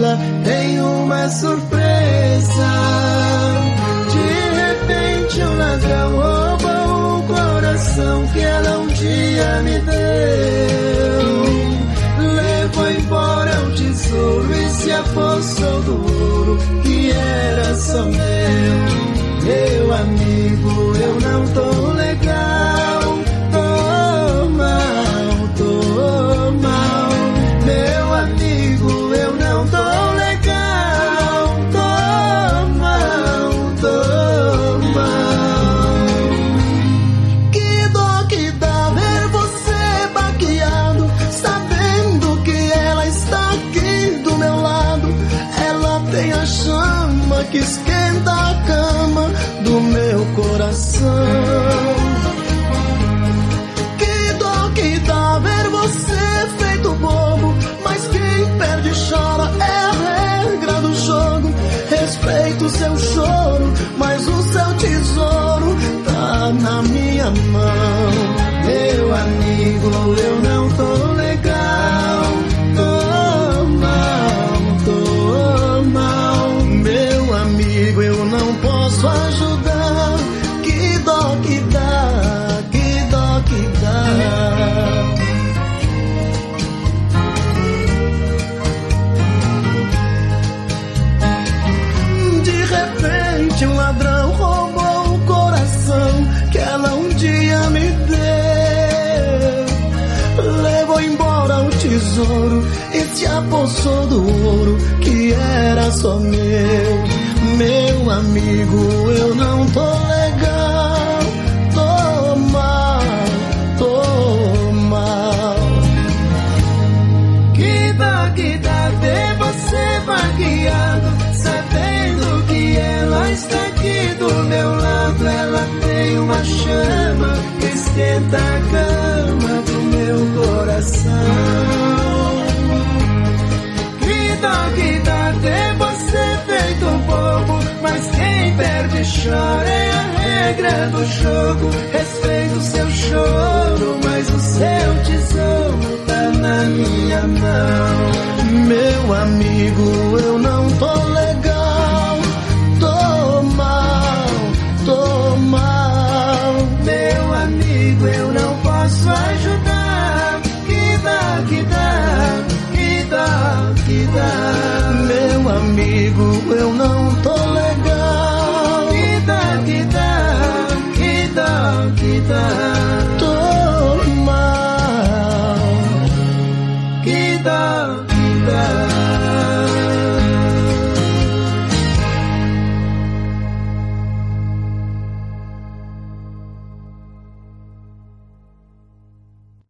ela tem uma surpresa. De repente um ladrão roubou o coração que ela um dia me deu. Levou embora o tesouro e se apossou do ouro que era só meu. Meu amigo, eu não tô legal, tô mal, tô mal. Meu amigo, eu não tô legal, tô mal, tô mal. Que dó que dá ver você baqueado, sabendo que ela está aqui do meu lado. Ela tem a chama que esquenta a cama do meu coração. Que dó que dá ver você feito bobo, mas quem perde chora, é a regra do jogo. Respeito o seu choro, mas o seu tesouro tá na minha mão. Meu amigo, eu não tô legal, tô mal, tô mal. Meu amigo, eu não posso ajudar. Que dó que dá, que dó que dá. De repente um ladrão roubou o coração que ela um dia me deu. Levou embora o tesouro e se apossou do ouro que era só meu. Meu amigo, eu não tô legal, tô mal, tô mal. Que dá ver você vagueado, sabendo que ela está aqui do meu lado. Ela tem uma chama que esquenta a cama do meu coração. Que dá ter você feito bobo, mas quem perde chora, é a regra do jogo. Respeito o seu choro, mas o seu tesouro tá na minha mão. Meu amigo, eu não